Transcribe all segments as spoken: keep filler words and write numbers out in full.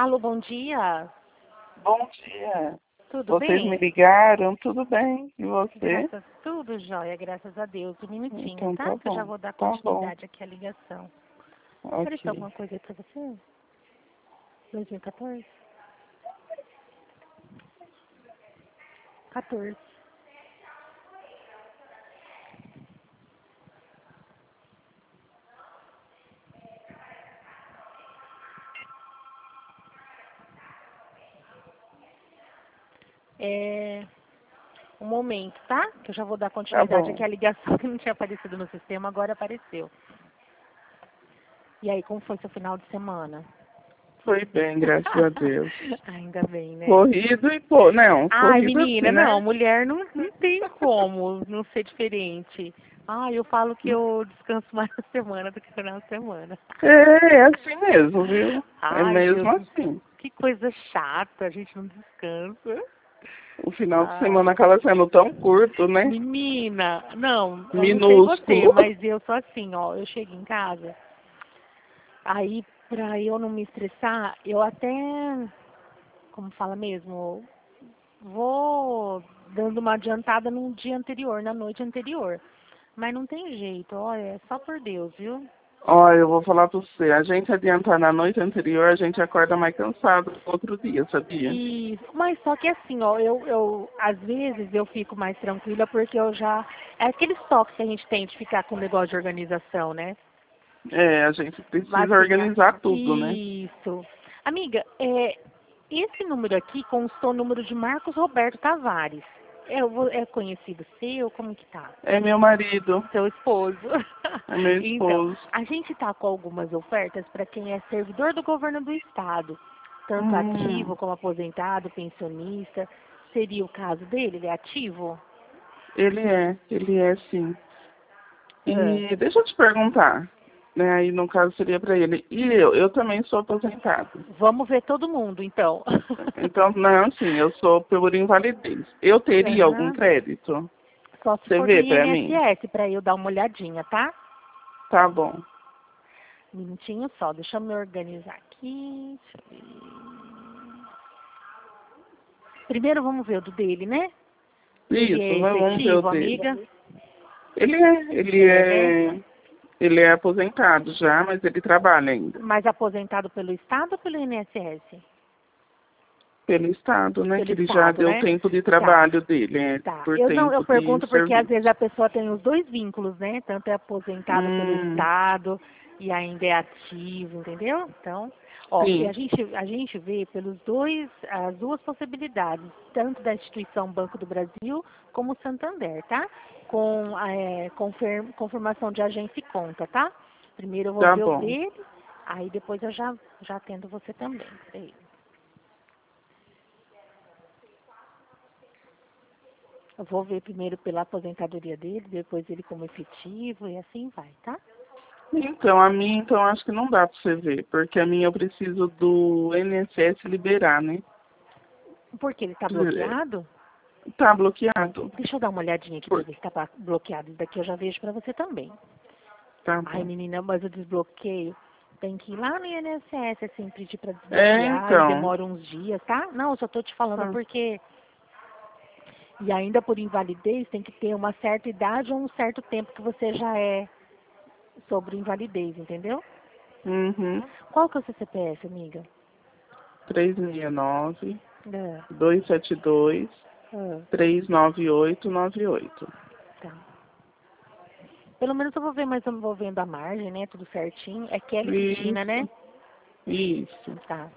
Alô, bom dia. Bom dia. Tudo Vocês bem? me ligaram, tudo bem? E você? Graças, tudo jóia, graças a Deus. Um minutinho, Então tá? tá Que eu já bom. vou dar Tá bom. continuidade aqui à ligação. Apareceu Ok. alguma coisa aí pra você? dois mil e quatorze? quatorze. É... Um momento, tá? Que eu já vou dar Tá continuidade bom. aqui à ligação que não tinha aparecido no sistema, agora apareceu. E aí, como foi seu final de semana? Foi bem, graças a Deus. Ainda bem, né? Corrido e pô, não, Ai, corrido menina, assim, não, né? mulher não, não tem como não ser diferente. Ai, eu falo que eu descanso mais na semana do que no final de semana. É, é assim mesmo, viu? É Ai, Deus mesmo do céu, assim. que coisa chata, a gente não descansa. O final de Ai, semana acaba sendo tão curto, né? menina, não, eu não sei você, Minúsculo. mas eu sou assim, ó, eu chego em casa, aí pra eu não me estressar, eu até, como fala mesmo, vou dando uma adiantada no dia anterior, na noite anterior. Mas não tem jeito, olha, é só por Deus, viu? Olha, eu vou falar pra você, a gente adiantar na noite anterior, a gente acorda mais cansado no outro dia, sabia? E, mas só que assim, ó, eu, eu, às vezes eu fico mais tranquila porque eu já. É aquele toque que a gente tem de ficar com o negócio de organização, né? É, a gente precisa Assim, a- organizar tudo, né? isso. Amiga, é, esse número aqui constou o número de Marcos Roberto Tavares. É, o- é conhecido seu? Como que tá? É meu marido, Seu esposo. é meu Então, esposo. a gente está com algumas ofertas para quem é servidor do governo do estado, tanto Hum, ativo como aposentado, pensionista. Seria o caso dele? Ele é ativo? ele é, ele é sim. Ah, E deixa eu te perguntar, né? Aí no caso seria para ele. E eu, eu também sou aposentado. vamos ver todo mundo, então. Então, não, sim, eu sou por invalidez. Eu teria algum Aham. crédito? Só se Você for do vê para mim? I N S S, para eu dar uma olhadinha, tá? Tá bom. Um minutinho só, deixa eu me organizar aqui. Deixa eu ver. Primeiro vamos ver o do dele, né? Ele é Isso, vai- vamos ver o efetivo, dele. amiga? Ele é, ele É, né? é, ele é aposentado já, mas ele trabalha ainda. Mas aposentado pelo Estado ou pelo I N S S? Pelo Estado, né? Pelo Que ele já Estado, deu né? tempo de Tá, trabalho dele, é, tá. por Eu não, eu tempo de pergunto porque às serviço. vezes a pessoa tem os dois vínculos, né? Tanto é aposentado pelo Hum, Estado e ainda é ativo, entendeu? Então, ó, e a sim. gente, a gente vê pelos dois, as duas possibilidades, tanto da instituição Banco do Brasil como o Santander, tá? Com é, confirm, confirmação de agência e conta, tá? Primeiro eu vou Tá ver o bom. dele, aí depois eu já, já atendo você também. Peraí. Eu vou ver primeiro pela aposentadoria dele, depois ele como efetivo e assim vai, tá? Então, a minha, então, acho que não dá pra você ver, porque a minha eu preciso do I N S S liberar, né? Porque ele tá É, bloqueado? tá bloqueado. Deixa eu dar uma olhadinha aqui pra Por- ver se tá ba- bloqueado. Isso daqui eu já vejo pra você também. Tá Ai, bom. menina, mas o desbloqueio tem que ir lá no I N S S, assim, pedir pra É, desbloquear e então. demora uns dias, tá? Não, eu só tô te falando Tá. porque... E ainda por invalidez tem que ter uma certa idade ou um certo tempo que você já é sobre invalidez, entendeu? Uhum. Qual que é o seu C P F, amiga? três seis nove, Ah, dois sete dois, ah, três nove oito nove oito. tá. Pelo menos eu vou ver, mas eu vou vendo a margem, né? Tudo certinho. É Kelly Cristina, né? Isso, isso. Tá.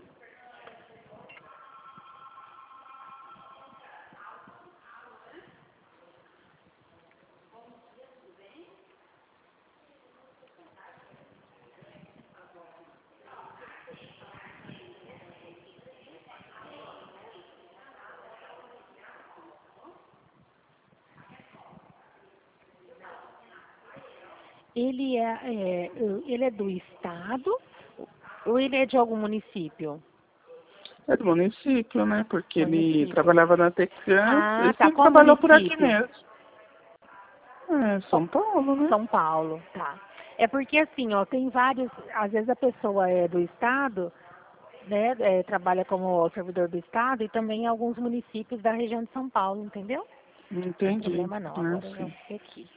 Ele é, é, ele é do estado ou ele é de algum município? É do município, né? Porque ele Município. trabalhava na Tecans, Ah, ele tá. sempre Qual trabalhou por aqui município? mesmo. É, São Paulo, né? São Paulo, tá. É porque assim, ó, tem vários, às vezes a pessoa é do estado, né, é, trabalha como servidor do Estado e também em alguns municípios da região de São Paulo, entendeu? Não tem Entendi. problema não, Ah, agora eu já sim. fiquei aqui.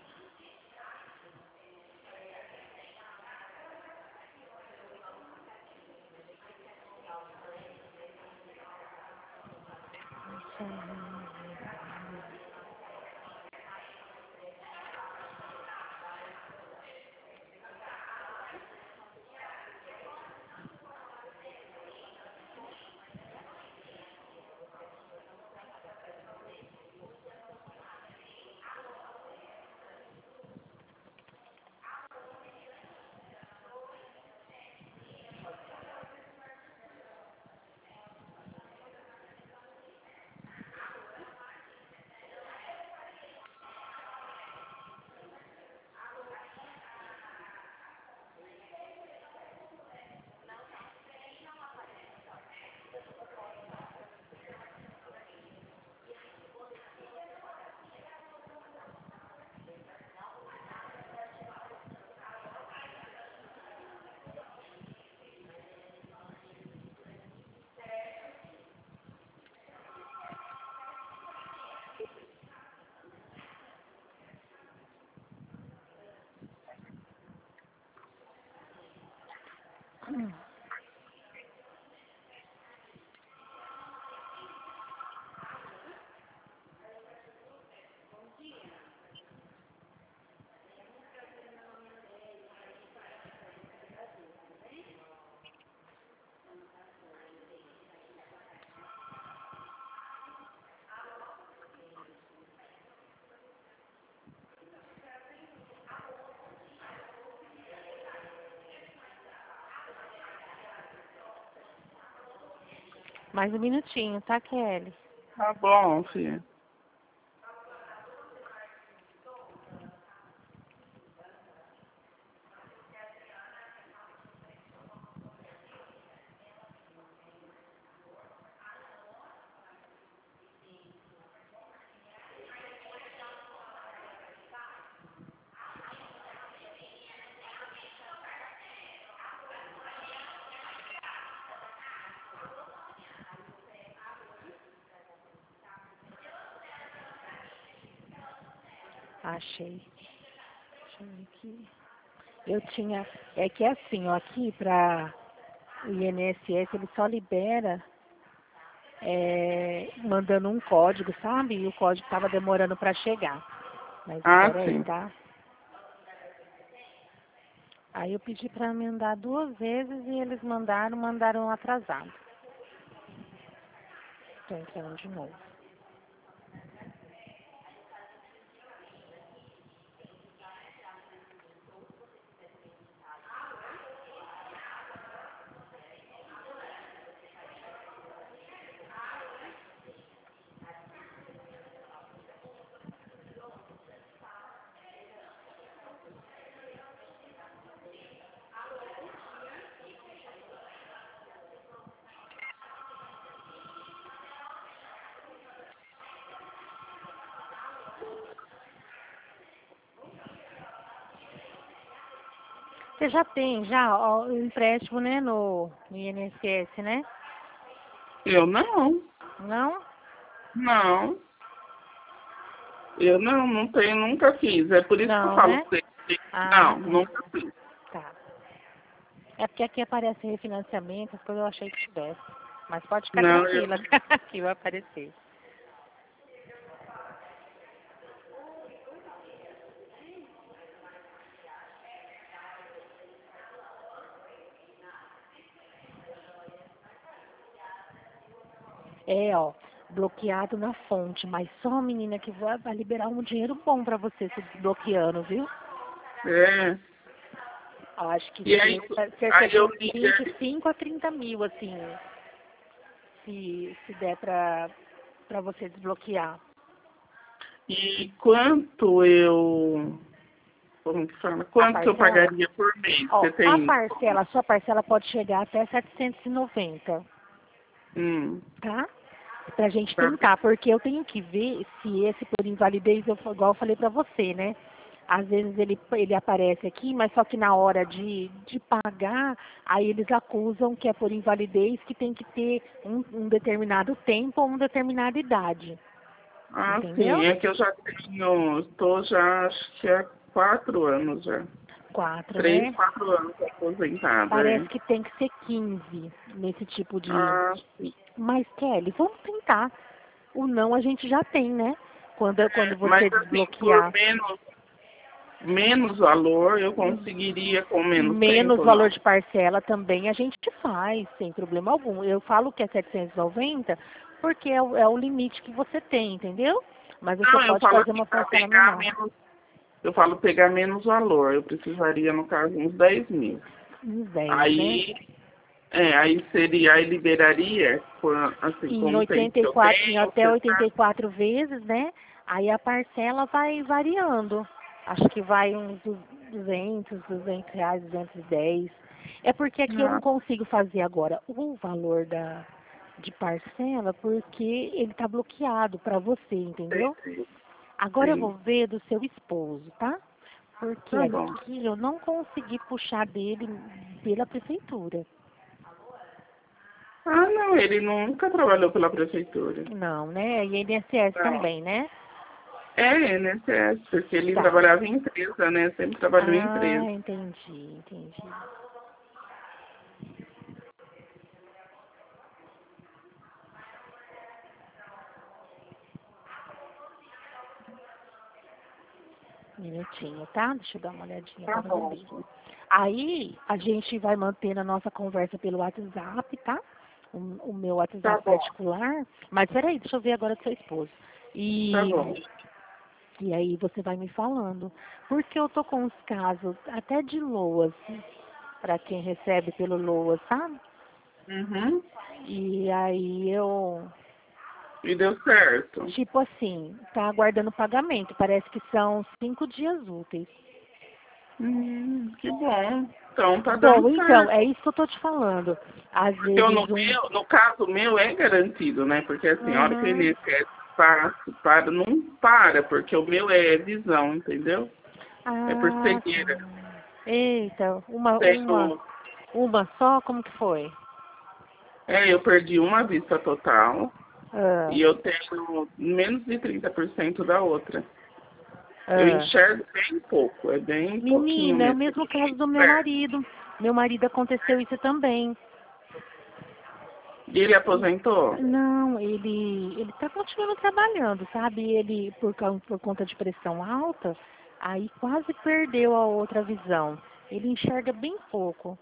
Hum. Mais um minutinho, tá, Kelly? Tá bom, filha. Achei. Deixa eu ver aqui. Eu tinha, é que é assim, ó, aqui para o I N S S ele só libera é, mandando um código, sabe? E o código estava demorando para chegar. Mas Ah, espera aí, sim. tá? Aí eu pedi para mandar duas vezes e eles mandaram, mandaram atrasado. Estou entrando de novo. Você já tem já ó, o empréstimo, né, no, no I N S S, né? Eu não. Não? Não. Eu não, não tenho, nunca fiz. É por isso que eu Não, falo né? pra você. Ah, Não, tá. nunca fiz. Tá. É porque aqui aparece refinanciamento, as coisas eu achei que tivesse. Mas pode ficar Não, eu tranquila, aqui vai aparecer. É, ó, bloqueado na fonte, mas só a menina que vai, vai liberar um dinheiro bom pra você se desbloqueando, viu? é. Acho que E aí, cerca, cerca aí de eu uns li. vinte e cinco a trinta mil, assim, se, se der pra, pra você desbloquear. E quanto eu. Como que fala? A Quanto que eu parcela? pagaria por mês? Ó, Você a tem. parcela, a sua parcela pode chegar até setecentos e noventa, Hum, tá? Pra gente tá. tentar, porque eu tenho que ver se esse por invalidez, eu, igual eu falei pra você, né? Às vezes ele, ele aparece aqui, mas só que na hora de, de pagar, aí eles acusam que é por invalidez, que tem que ter um, um determinado tempo ou uma determinada idade. Ah, Entendeu? sim, é que eu já tenho, estou já, acho que há quatro anos já. Quatro, Três, né? quatro anos aposentada, Parece é. que tem que ser quinze nesse tipo de... Ah, sim. Mas, Kelly, vamos tentar. O não a gente já tem, né? Quando, quando você Mas assim, por desbloquear menos, menos valor, eu conseguiria com menos menos tempo, valor não? de parcela também, a gente faz, sem problema algum. Eu falo que é setecentos e noventa porque é o, é o limite que você tem, entendeu? Mas você Não, eu pode falo fazer assim, uma para parcela pegar menor. menos, eu falo pegar menos valor, eu precisaria, no caso, uns dez mil. Uns dez, né? Aí, é, aí seria, aí liberaria, com, assim, Em com o tempo oitenta que e eu quatro, em tenho, até você oitenta e sabe? quatro vezes, né? Aí a parcela vai variando. Acho que vai uns duzentos, duzentos reais, duzentos e dez. É porque aqui eu não Ah, consigo fazer agora o valor da, de parcela, porque ele está bloqueado para você, entendeu? entendi. Agora eu Sim, vou ver do seu esposo, tá? Porque tá bom. aqui eu não consegui puxar dele pela prefeitura. Ah, não, ele nunca trabalhou pela prefeitura. Não, né? E I N S S Não. também, né? É, N S S, porque ele Tá. trabalhava em empresa, né? Sempre trabalhou em Ah, empresa. entendi, entendi. Minutinho, tá? Deixa eu dar uma olhadinha Tá agora no bom. B. Aí, a gente vai mantendo a nossa conversa pelo WhatsApp, tá? O, o meu Tá WhatsApp bom, particular. Mas peraí, deixa eu ver agora do seu esposo. tá E, bom. e aí você vai me falando. Porque eu tô com uns casos até de LOAS, para quem recebe pelo LOAS, sabe? Uhum. E aí eu, E deu certo. tipo assim, tá aguardando pagamento. Parece que são cinco dias úteis. Hum, que bom. Então tá Bom, dando então, é certo. isso que eu tô te falando. Às Porque eu, vezes no um. meu, no caso meu é garantido, né? Porque assim, a hora que o Uhum. I N S S passa, para, não para, porque o meu é visão, entendeu? É por Ah, cegueira. tá. Eita, uma, uma, Tenho, uma só? Como que foi? é, eu perdi uma vista total Ah, e eu tenho menos de trinta por cento da outra. Eu ah. enxergo bem pouco, é bem pouquinho Menina, é o mesmo. mesmo caso do meu Perto. marido. Meu marido aconteceu isso também. E ele aposentou? Não, ele ele está continuando trabalhando, sabe? Ele, por, causa- por conta de pressão alta, aí quase perdeu a outra visão. Ele enxerga bem pouco.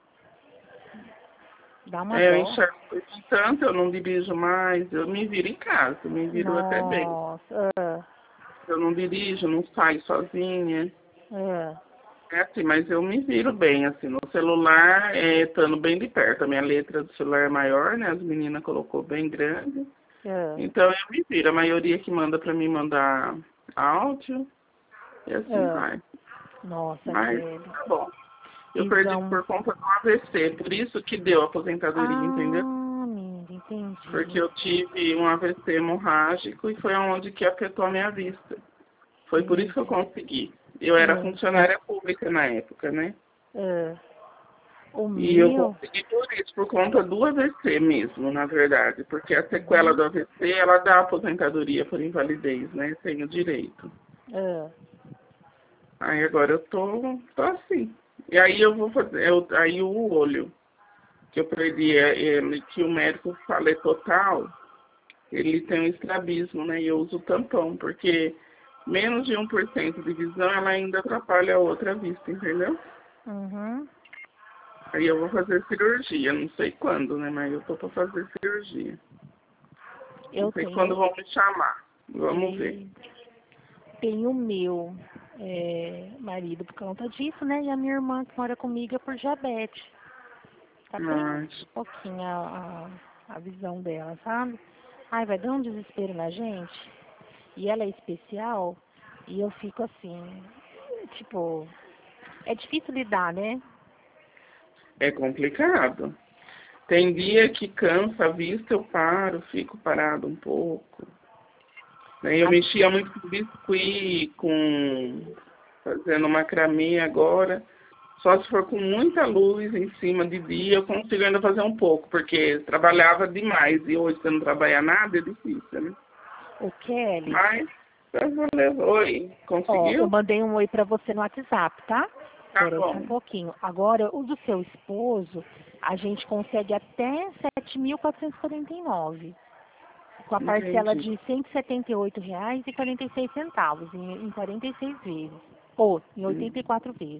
Dá uma É, eu dó. enxergo tanto, eu não dirijo mais, eu me viro em casa, eu me viro até bem. Nossa. Ah, Eu não dirijo, não saio sozinha. ah, É assim, mas eu me viro bem, assim, no celular, é, estando bem de perto. A minha letra do celular é maior, né? As meninas colocou bem grande. ah, Então eu me viro. A maioria que manda pra mim mandar áudio, e assim ah. vai. Nossa, Mas Kelly. tá bom. Eu perdi Visão. por conta do A V C, por isso que deu a aposentadoria, entendeu? Ah, menina, Porque entendi. eu tive um A V C hemorrágico e foi onde que afetou a minha vista. Foi por isso que eu Entendi. consegui. Eu era Ah, funcionária pública na época, né? ah. O E eu meu. consegui por isso, por conta do A V C mesmo, na verdade. Porque a sequela Uhum. do A V C, ela dá aposentadoria por invalidez, né? Tenho direito. Ah, Aí agora eu tô, tô assim. E aí eu vou fazer, eu, aí o olho, que eu perdi, é, ele, que o médico fala é total, ele tem um estrabismo, né? E eu uso tampão, porque menos de um por cento de visão, ela ainda atrapalha a outra vista, entendeu? uhum. Aí eu vou fazer cirurgia, não sei quando, né? Mas eu tô pra fazer cirurgia. Não Eu sei quando tenho. vão me chamar. Vamos ver. E tenho o meu é, marido por conta disso, né? E a minha irmã que mora comigo é por diabetes. Tá bem Mas, pouquinho a, a, a visão dela, sabe? Ai, vai dar um desespero na gente. E ela é especial. E eu fico assim, tipo, é difícil lidar, né? é complicado. Tem dia que cansa a vista, eu paro, fico parado um pouco. Né? Eu A- mexia muito com biscuit, com, fazendo macramê agora. Só se for com muita luz em cima de dia, eu consigo ainda fazer um pouco, porque trabalhava demais. E hoje, se eu não trabalhar nada, é difícil, né? Ô, Kelly. Mas, tá valendo. Oi, Ó, conseguiu? eu mandei um oi pra você no WhatsApp, tá? Tá Espera só um bom. pouquinho. Agora, o do seu esposo, a gente consegue até sete mil quatrocentos e quarenta e nove. Com a parcela Entendi. de cento e setenta e oito reais e quarenta e seis centavos, em, em quarenta e seis vezes. Ou, em oitenta e quatro vezes,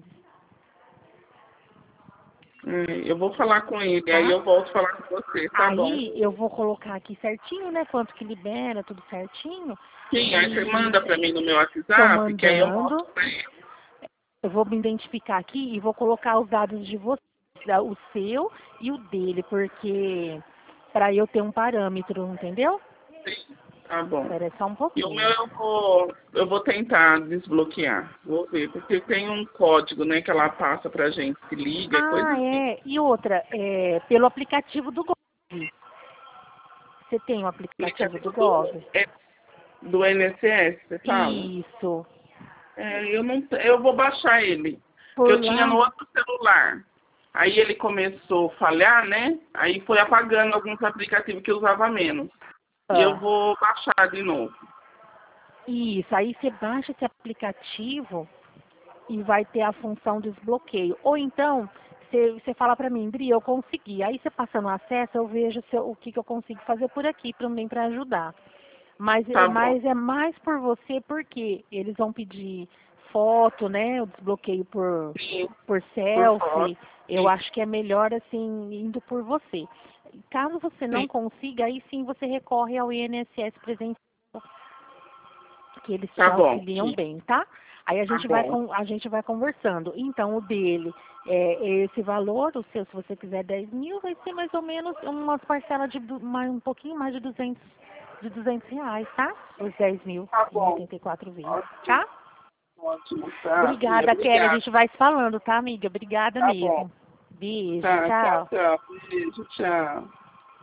É, eu vou falar com ele, aí tá? eu volto a falar com você, tá bom? Aí, eu vou colocar aqui certinho, né? Quanto que libera, tudo certinho. Sim, aí você E manda pra mim no meu tô WhatsApp, que aí eu mandando. mostro pra ele. Eu vou me identificar aqui e vou colocar os dados de você, o seu e o dele, porque para eu ter um parâmetro, entendeu? Tá bom. Espera só um E o meu pouquinho. eu vou, eu vou tentar desbloquear. Vou ver, porque tem um código, né, que ela passa pra gente, se liga, coisa Ah, assim. é. E outra, é, pelo aplicativo do Gov. Você tem o aplicativo do Aplicativo do, Gov? é, do I N S S, você fala? Isso. É, eu não, te- eu vou baixar ele, que eu Por tinha no lá. outro celular. Aí ele começou a falhar, né? Aí foi apagando alguns aplicativos que eu usava menos. E eu Ah, vou baixar de novo. isso. Aí você baixa esse aplicativo e vai ter a função desbloqueio. Ou então, você, você fala para mim, Dri, eu consegui. Aí você passando acesso, eu vejo se eu- o que, que eu consigo fazer por aqui também para ajudar. Mas, é- Tá bom. mas é mais por você porque eles vão pedir foto, né? O desbloqueio por, Sim, por por foto. selfie. Eu Sim, acho que é melhor assim, indo por você. Caso você não sim. consiga, aí sim você recorre ao I N S S presencial, que eles te Tá bom. auxiliam Sim, bem, tá? Aí a tá gente vai bom. com, a gente vai conversando. Então o dele é é esse valor, o seu, se você quiser dez mil, vai ser mais ou menos umas parcelas de du- mais, um pouquinho mais de duzentos de duzentos reais, tá? Os dez mil Tá em bom. oitenta e quatro vezes, Ótimo, tá? ótimo. Tá, filha. Obrigada, Kelly. A Obrigado. gente vai se falando, tá, amiga? Obrigada Tá bom. mesmo. Beijo, Tá, tchau, tchau. tchau. Beijo, tchau.